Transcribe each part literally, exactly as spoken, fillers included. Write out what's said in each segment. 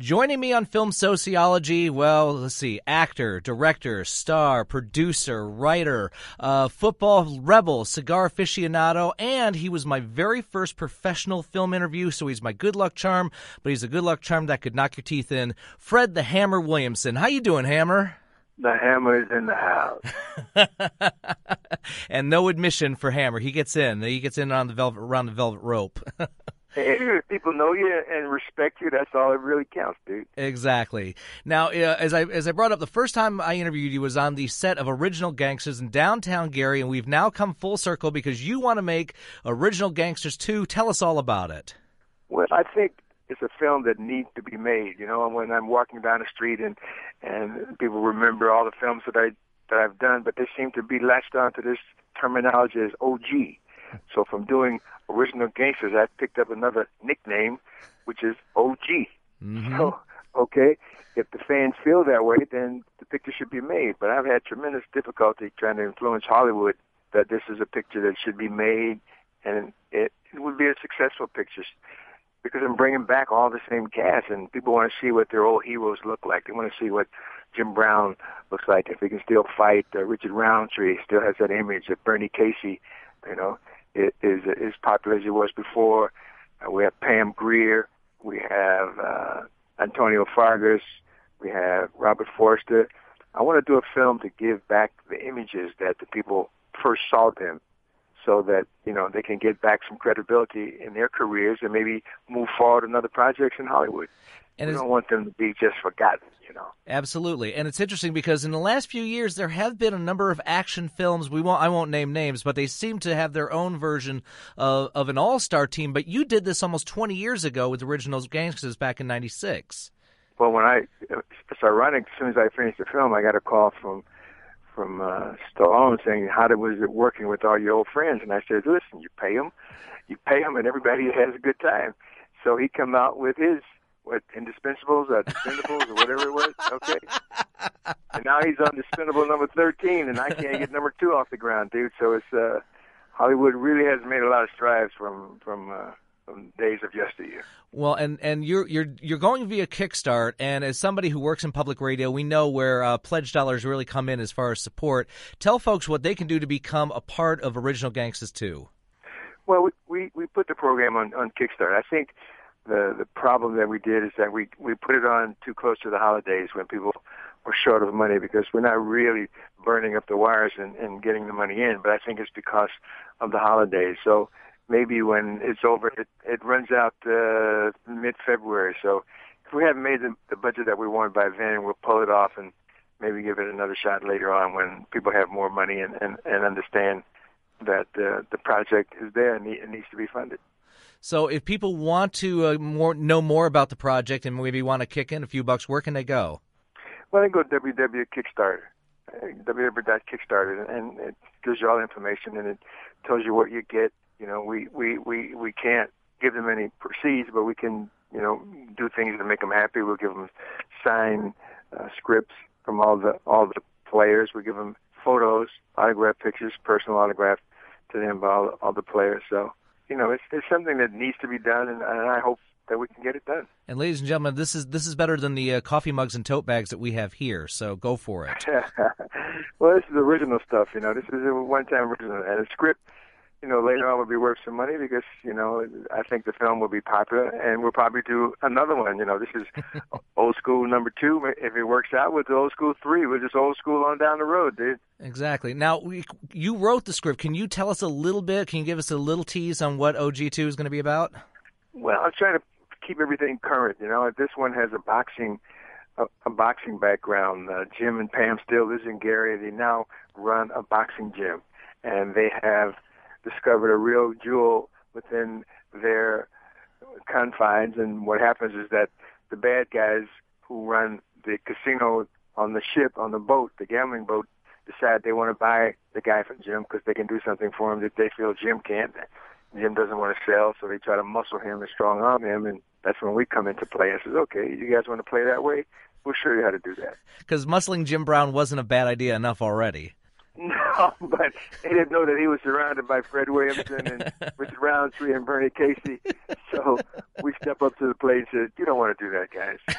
Joining me on Film Sociology, well, let's see, actor, director, star, producer, writer, uh, football rebel, cigar aficionado, and he was my very first professional film interview, so he's my good luck charm, but he's a good luck charm that could knock your teeth in. Fred the Hammer Williamson. How you doing, Hammer? The Hammer is in the house. And no admission for Hammer. He gets in. He gets in on the velvet, around the velvet rope. Hey, if people know you and respect you, that's all that really counts, dude. Exactly. Now, uh, as I as I brought up, the first time I interviewed you was on the set of Original Gangsters in downtown Gary, and we've now come full circle because you want to make Original Gangsters two. Tell us all about it. Well, I think it's a film that needs to be made. You know, when I'm walking down the street and and people remember all the films that I that I've done, but they seem to be latched onto this terminology as O G. So from doing Original Gangsters, I picked up another nickname, which is O G. Mm-hmm. So, okay, if the fans feel that way, then the picture should be made. But I've had tremendous difficulty trying to influence Hollywood that this is a picture that should be made, and it, it would be a successful picture because I'm bringing back all the same cast, and people want to see what their old heroes look like. They want to see what Jim Brown looks like, if he can still fight. Uh, Richard Roundtree still has that image of Bernie Casey, you know. It is as popular as it was before. Uh, we have Pam Grier. We have uh, Antonio Fargas. We have Robert Forster. I want to do a film to give back the images that the people first saw them so that, you know, they can get back some credibility in their careers and maybe move forward in other projects in Hollywood. And we don't want them to be just forgotten, you know. Absolutely. And it's interesting because in the last few years there have been a number of action films. We won't I won't name names, but they seem to have their own version of, of an all-star team. But you did this almost twenty years ago with Original Gangsters back in ninety-six. Well, when I it's ironic, as soon as I finished the film, I got a call from from uh, Stallone saying, how did, was it working with all your old friends? And I said, listen, you pay them, you pay them, and everybody has a good time. So he come out with his what, Indispensables or Dispendables or whatever it was, okay? And now he's on Dispendable number thirteen, and I can't get number two off the ground, dude. So it's, uh, Hollywood really has made a lot of strides from, from, uh, from days of yesteryear. Well, and, and you're you're you're going via Kickstart, and as somebody who works in public radio, we know where uh, pledge dollars really come in as far as support. Tell folks what they can do to become a part of Original Gangsters two. Well, we, we, we put the program on, on Kickstart. I think the the problem that we did is that we, we put it on too close to the holidays when people were short of money because we're not really burning up the wires and, and getting the money in, but I think it's because of the holidays. So maybe when it's over, it, it runs out uh, mid-February. So if we haven't made the, the budget that we want by then, we'll pull it off and maybe give it another shot later on when people have more money and, and, and understand that uh, the project is there and it needs to be funded. So if people want to uh, more, know more about the project and maybe want to kick in a few bucks, where can they go? Well, they go to w w w dot kickstarter, w w w dot kickstarter, and it gives you all the information, and it tells you what you get. You know, we, we, we, we can't give them any proceeds, but we can, you know, do things to make them happy. We'll give them signed uh, scripts from all the all the players. We give them photos, autograph pictures, personal autograph to them by all, all the players. So, you know, it's, it's something that needs to be done, and, and I hope that we can get it done. And ladies and gentlemen, this is this is better than the uh, coffee mugs and tote bags that we have here, so go for it. Well, this is original stuff, you know. This is a one-time original. And a script, you know, later on will be worth some money because, you know, I think the film will be popular, and we'll probably do another one. You know, this is old school number two. If it works out, we'll do old school three. We're just old school on down the road, dude. Exactly. Now, we, you wrote the script. Can you tell us a little bit? Can you give us a little tease on what O G two is going to be about? Well, I'm trying to keep everything current. You know, this one has a boxing a, a boxing background. Uh, Jim and Pam still live in Gary. They now run a boxing gym, and they have discovered a real jewel within their confines. And what happens is that the bad guys who run the casino on the ship, on the boat, the gambling boat, decide they want to buy the guy from Jim because they can do something for him that they feel Jim can't. Jim doesn't want to sell, so they try to muscle him and strong arm him, and that's when we come into play. I says, okay, you guys want to play that way? We'll show you how to do that. Because muscling Jim Brown wasn't a bad idea enough already. No, but they didn't know that he was surrounded by Fred Williamson and Richard Roundtree and Bernie Casey. So we step up to the plate and said, "You don't want to do that,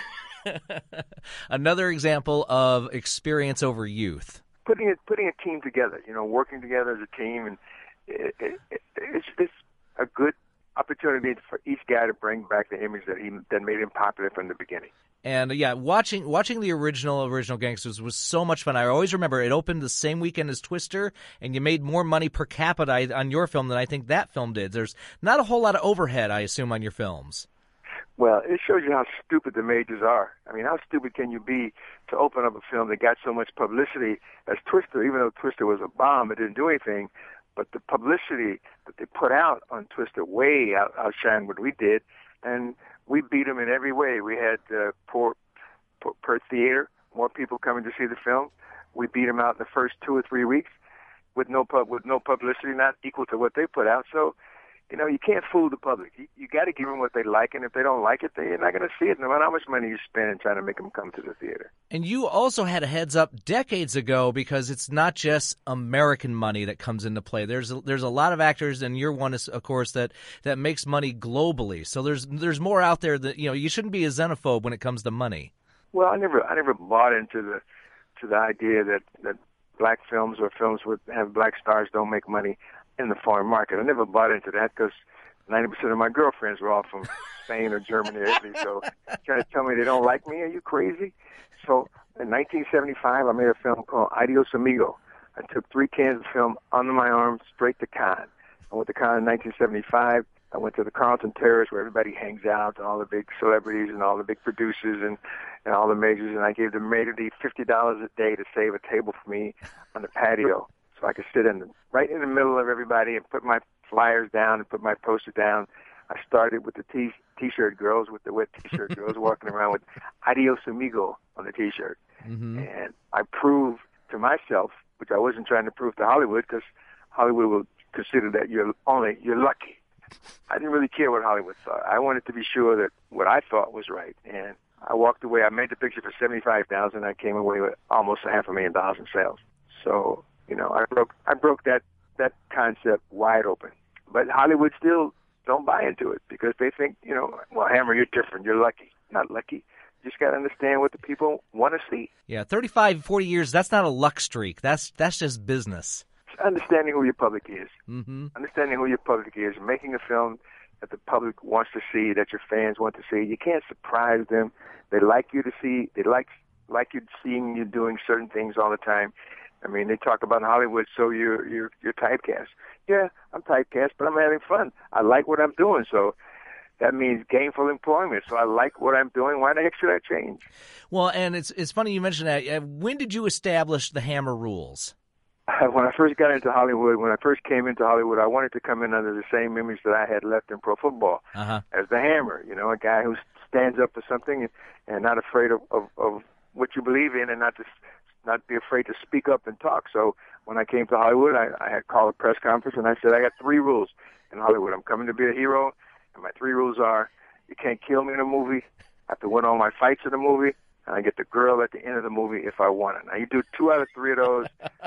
guys." Another example of experience over youth. Putting it, putting a team together, you know, working together as a team, and it, it, it, it's it's a good opportunity for each guy to bring back the image that he that made him popular from the beginning. And uh, yeah, watching watching the original original Gangsters was so much fun. I always remember it opened the same weekend as Twister, and you made more money per capita on your film than I think that film did. There's not a whole lot of overhead, I assume, on your films. Well, it shows you how stupid the majors are. I mean, how stupid can you be to open up a film that got so much publicity as Twister? Even though Twister was a bomb, it didn't do anything. But the publicity that they put out on Twister way out, outshined what we did, and we beat them in every way. We had uh, per, per, per theater, more people coming to see the film. We beat them out in the first two or three weeks with no pub, with no publicity, not equal to what they put out. So, you know, you can't fool the public. You, you got to give them what they like, and if they don't like it, they're not going to see it, no matter how much money you spend in trying to make them come to the theater. And you also had a heads up decades ago, because it's not just American money that comes into play. There's a, there's a lot of actors, and you're one, of course, that, that makes money globally. So there's there's more out there that, you know, you shouldn't be a xenophobe when it comes to money. Well, I never I never bought into the to the idea that, that black films or films with have black stars don't make money in the foreign market. I never bought into that because ninety percent of my girlfriends were all from Spain or Germany or Italy. So trying to tell me they don't like me? Are you crazy? So in nineteen seventy-five, I made a film called Adios Amigo. I took three cans of film under my arm straight to Cannes. I went to Cannes in nineteen seventy-five. I went to the Carlton Terrace where everybody hangs out, all the big celebrities and all the big producers and, and all the majors, and I gave the maitre d' fifty dollars a day to save a table for me on the patio so I could sit in the, right in the middle of everybody and put my flyers down and put my poster down. I started with the t- t-shirt girls, with the wet t-shirt girls walking around with Adios Amigo on the t-shirt. Mm-hmm. And I proved to myself, which I wasn't trying to prove to Hollywood, because Hollywood will consider that you're only, you're lucky. I didn't really care what Hollywood thought. I wanted to be sure that what I thought was right. And I walked away. I made the picture for seventy-five thousand dollars. I came away with almost a half a million dollars in sales. So, you know, I broke I broke that, that concept wide open. But Hollywood still don't buy into it because they think, you know, well, Hammer, you're different. You're lucky. Not lucky. You just got to understand what the people want to see. Yeah, thirty-five, forty years, that's not a luck streak. That's that's just business. Understanding who your public is. Mm-hmm. Understanding who your public is. Making a film that the public wants to see, that your fans want to see. You can't surprise them. They like you to see. They like like you seeing you doing certain things all the time. I mean, they talk about Hollywood, so you're you're you're typecast. Yeah, I'm typecast, but I'm having fun. I like what I'm doing, so that means gainful employment. So I like what I'm doing. Why the heck should I change? Well, and it's it's funny you mentioned that. When did you establish the Hammer rules? When I first got into Hollywood, when I first came into Hollywood, I wanted to come in under the same image that I had left in pro football, uh-huh. as the Hammer, you know, a guy who stands up for something and, and not afraid of, of, of what you believe in, and not to not be afraid to speak up and talk. So when I came to Hollywood, I, I had called a press conference, and I said, I got three rules in Hollywood. I'm coming to be a hero, and my three rules are: you can't kill me in a movie, I have to win all my fights in the movie, and I get the girl at the end of the movie if I want it. Now, you do two out of three of those,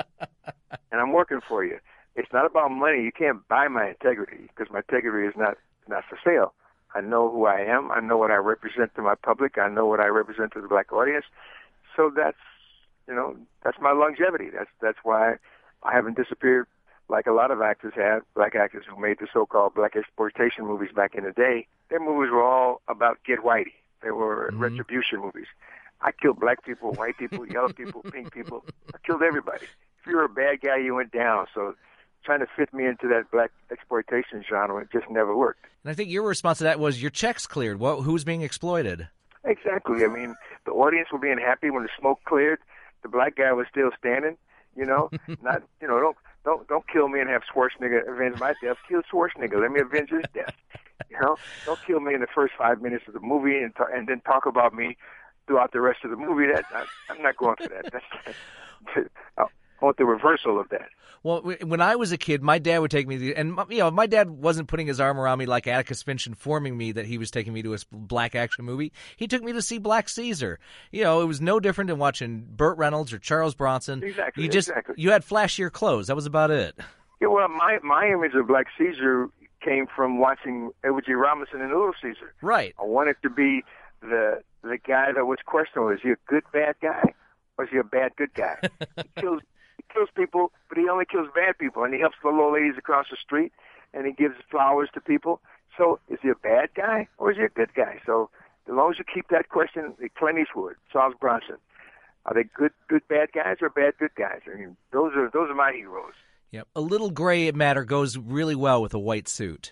and I'm working for you. It's not about money. You can't buy my integrity, because my integrity is not, not for sale. I know who I am. I know what I represent to my public. I know what I represent to the black audience. So that's, you know, that's my longevity. That's that's why I haven't disappeared like a lot of actors have, black actors who made the so-called black exploitation movies back in the day. Their movies were all about get whitey. They were mm-hmm. retribution movies. I killed black people, white people, yellow people, pink people. I killed everybody. If you were a bad guy, you went down. So trying to fit me into that black exploitation genre, it just never worked. And I think your response to that was your checks cleared. What, who's being exploited? Exactly. I mean, the audience were being happy when the smoke cleared. The black guy was still standing, you know. Not, you know, don't don't don't kill me and have Schwarzenegger avenge my death. Kill Schwarzenegger. Let me avenge his death. You know, don't kill me in the first five minutes of the movie and ta- and then talk about me throughout the rest of the movie. That I, I'm not going for that. That's, I want the reversal of that. Well, when I was a kid, my dad would take me to, and you know, my dad wasn't putting his arm around me like Atticus Finch, informing me that he was taking me to a black action movie. He took me to see Black Caesar. You know, it was no different than watching Burt Reynolds or Charles Bronson. Exactly. You just exactly. you had flashier clothes. That was about it. Yeah, well, my my image of Black Caesar came from watching Edward G. Robinson and Little Caesar. Right. I wanted to be the the guy that was questionable. Is he a good bad guy, or is he a bad good guy? He kills. He kills people, but he only kills bad people, and he helps the little ladies across the street, and he gives flowers to people. So is he a bad guy, or is he a good guy? So as long as you keep that question, Clint Eastwood, Charles Bronson, are they good, good bad guys or bad good guys? I mean, those are those are my heroes. Yep. A little gray matter goes really well with a white suit.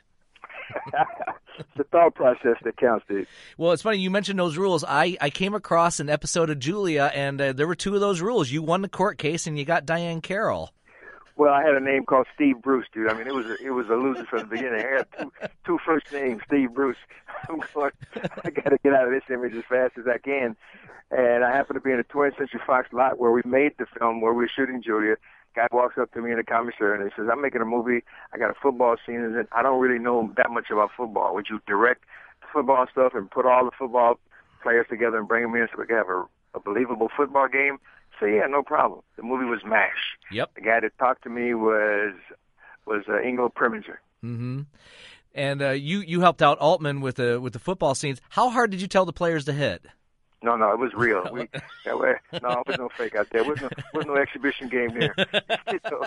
It's the thought process that counts, dude. Well, it's funny you mentioned those rules. I, I came across an episode of Julia, and uh, there were two of those rules. You won the court case, and you got Diane Carroll. Well, I had a name called Steve Bruce, dude. I mean, it was a, it was a loser from the beginning. I had two, two first names, Steve Bruce. I'm going. I got to get out of this image as fast as I can. And I happened to be in a twentieth Century Fox lot where we made the film, where we were shooting Julia. Guy walks up to me in the commissary and he says, "I'm making a movie. I got a football scene, and I don't really know that much about football. Would you direct the football stuff and put all the football players together and bring them in so we can have a, a believable football game?" So yeah, no problem. The movie was MASH. Yep. The guy that talked to me was was uh, Ingo Preminger. Mm-hmm. And uh, you you helped out Altman with the with the football scenes. How hard did you tell the players to hit? No, no, it was real. We, that way, no, it was no fake out there. It was no, was no exhibition game there. You know?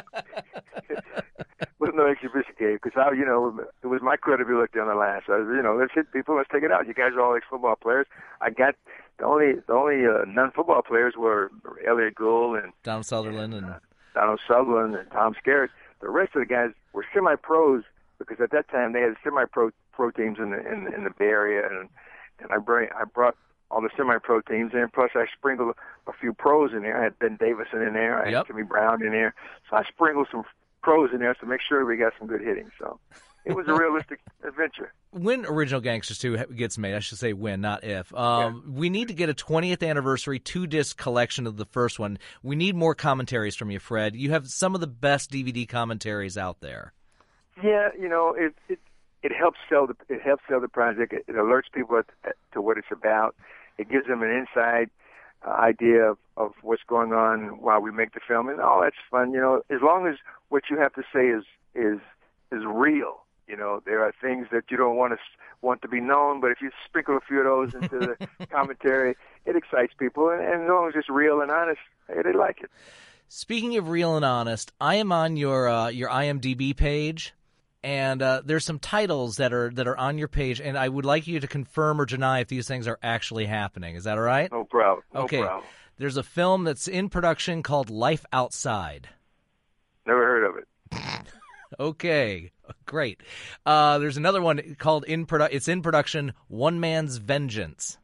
It was no exhibition game because I, you know, it was my credibility on the line. So, you know, let's hit people, let's take it out. You guys are all ex-football players. I got the only the only uh, non-football players were Elliot Gould and Donald Sutherland and uh, Donald Sutherland and Tom Skerritt. The rest of the guys were semi-pros because at that time they had semi-pro pro teams in the in, in the Bay Area, and and I bring I brought all the semi-pro teams in. Plus, I sprinkled a few pros in there. I had Ben Davison in there. I yep. had Jimmy Brown in there. So I sprinkled some pros in there to make sure we got some good hitting. So it was a realistic adventure. When Original Gangsters two gets made, I should say when, not if, um, yeah. we need to get a twentieth anniversary two-disc collection of the first one. We need more commentaries from you, Fred. You have some of the best D V D commentaries out there. Yeah, you know, it it, it helps sell the it helps sell the project. It, it alerts people at, to what it's about. It gives them an inside uh, idea of, of what's going on while we make the film, and oh, that's fun. You know, as long as what you have to say is is is real. You know, there are things that you don't want to want to be known, but if you sprinkle a few of those into the commentary, it excites people, and, and as long as it's real and honest, hey, they like it. Speaking of real and honest, I am on your uh, your I M D B page. And uh, there's some titles that are that are on your page, and I would like you to confirm or deny if these things are actually happening. Is that all right? No problem. No okay. problem. There's a film that's in production called Life Outside. Never heard of it. Okay, great. Uh, there's another one called in produ- It's in production. One Man's Vengeance.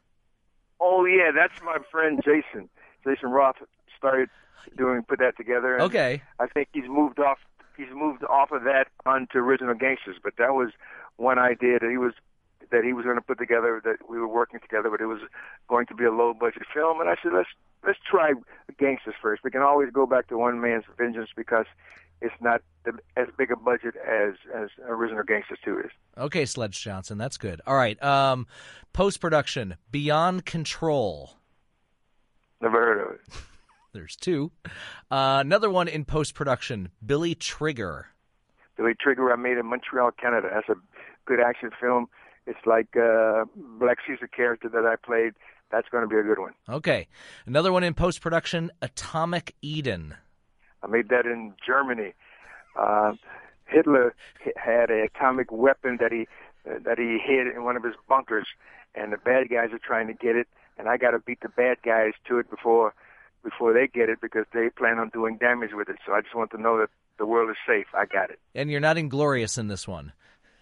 Oh yeah, that's my friend Jason. Jason Roth started doing put that together. And okay. I think he's moved off. He's moved off of that onto Original Gangsters, but that was one idea that he was that he was going to put together. That we were working together, but it was going to be a low budget film. And I said, let's let's try Gangsters first. We can always go back to One Man's Vengeance because it's not the, as big a budget as as Original Gangsters two is. Okay, Sledge Johnson, that's good. All right, um, post production, Beyond Control. Never heard of it. There's two. Uh, another one in post-production, Billy Trigger. Billy Trigger, I made in Montreal, Canada. That's a good action film. It's like uh, Black Caesar character that I played. That's going to be a good one. Okay. Another one in post-production, Atomic Eden. I made that in Germany. Uh, Hitler had an atomic weapon that he uh, that he hid in one of his bunkers, and the bad guys are trying to get it, and I got to beat the bad guys to it before before they get it because they plan on doing damage with it. So I just want to know that the world is safe. I got it. And you're not Inglorious in this one.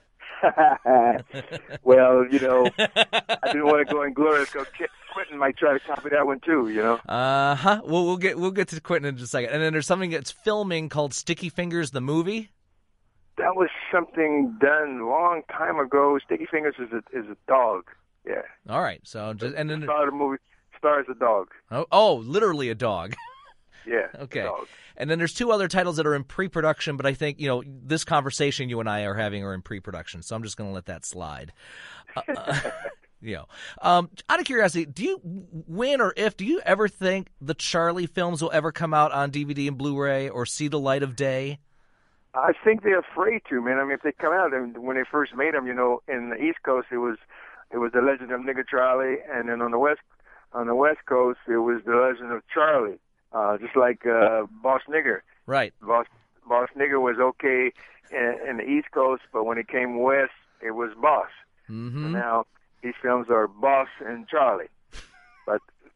Well, you know, I didn't want to go Inglorious because Quentin might try to copy that one too, you know. Uh huh. Well, we'll get we'll get to Quentin in just a second. And then there's something that's filming called Sticky Fingers, the movie. That was something done a long time ago. Sticky Fingers is a is a dog. Yeah. All right. So just and then the star of the movie stars a dog. Oh, oh, literally a dog. Yeah. Okay. Dog. And then there's two other titles that are in pre-production, but I think, you know, this conversation you and I are having are in pre-production, so I'm just going to let that slide. Uh, uh, you know, um, out of curiosity, do you, when or if, do you ever think the Charlie films will ever come out on D V D and Blu-ray or see the light of day? I think they're afraid to, man. I mean, if they come out, and when they first made them, you know, in the East Coast, it was it was the Legend of Nigger Charlie, and then on the West on the West Coast, it was the Legend of Charlie, uh, just like uh, Boss Nigger. Right. Boss Boss Nigger was okay in, in the East Coast, but when it came west, it was Boss. Mm-hmm. So now these films are Boss and Charlie, but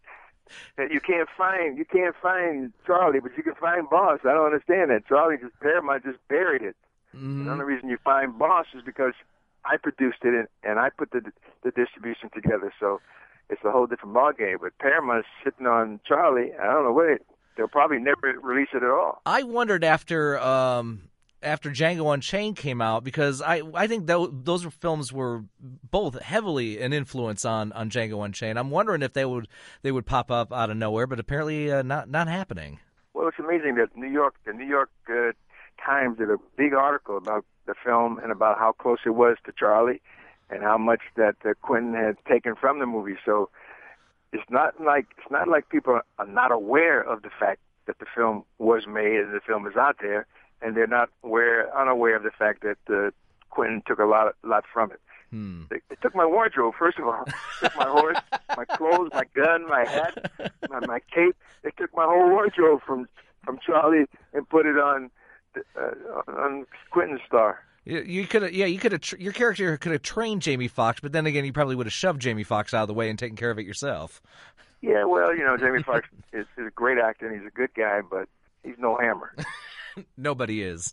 you can't find you can't find Charlie, but you can find Boss. I don't understand that. Charlie just Paramount just buried it. Mm-hmm. The only reason you find Boss is because I produced it and, and I put the the distribution together. So it's a whole different ballgame. But Paramount's sitting on Charlie. I don't know what it. They'll probably never release it at all. I wondered after um, after Django Unchained came out, because I I think th- those films were both heavily an influence on, on Django Unchained. I'm wondering if they would they would pop up out of nowhere, but apparently uh, not not happening. Well, it's amazing that New York, the New York uh, Times did a big article about the film and about how close it was to Charlie, and how much that uh, Quentin had taken from the movie. So it's not like it's not like people are not aware of the fact that the film was made and the film is out there, and they're not aware unaware of the fact that uh, Quentin took a lot lot from it. Hmm. They, they took my wardrobe, first of all. They took my horse, my clothes, my gun, my hat, my, my cape. They took my whole wardrobe from from Charlie and put it on uh, on Quentin's star. You, you could, yeah, you could have. Tr- your character could have trained Jamie Foxx, but then again, you probably would have shoved Jamie Foxx out of the way and taken care of it yourself. Yeah, well, you know, Jamie Foxx is, is a great actor and he's a good guy, but he's no Hammer. Nobody is.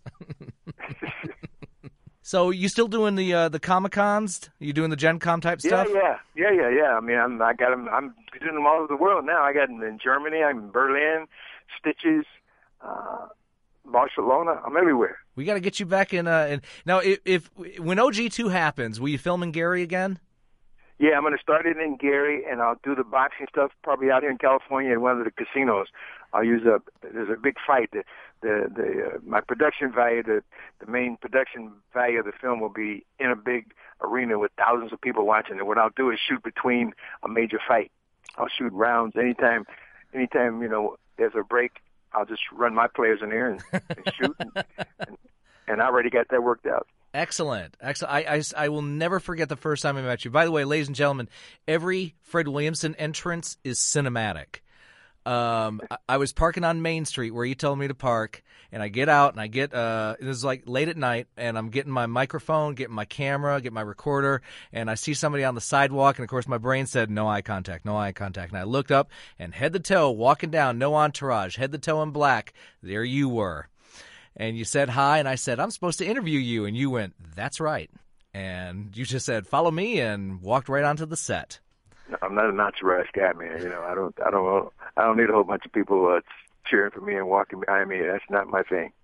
So you still doing the uh, the Comic Cons? You doing the Gen Con type stuff? Yeah, yeah, yeah, yeah, yeah. I mean, I'm I got them. I'm doing them all over the world now. I got them in Germany. I'm in Berlin, Stitches, uh, Barcelona. I'm everywhere. We got to get you back in. Uh, in now, if, if when O G two happens, will you film in Gary again? Yeah, I'm going to start it in Gary, and I'll do the boxing stuff probably out here in California in one of the casinos. I'll use a there's a big fight. The the, the uh, my production value, the the main production value of the film will be in a big arena with thousands of people watching. And what I'll do is shoot between a major fight. I'll shoot rounds anytime, anytime you know there's a break. I'll just run my players in there and, and shoot, and, and, and I already got that worked out. Excellent. Excellent. I, I, I will never forget the first time I met you. By the way, ladies and gentlemen, every Fred Williamson entrance is cinematic. Um, I, I was parking on Main Street where you told me to park, and I get out, and I get, uh, it was like late at night, and I'm getting my microphone, getting my camera, getting my recorder, and I see somebody on the sidewalk, and of course my brain said, no eye contact, no eye contact. And I looked up, and head to toe, walking down, no entourage, head to toe in black, there you were. And you said hi, and I said, I'm supposed to interview you. And you went, that's right. And you just said, follow me, and walked right onto the set. No, I'm not a entourage guy, man. You know, I don't, I don't, I don't need a whole bunch of people uh, cheering for me and walking behind me. That's not my thing.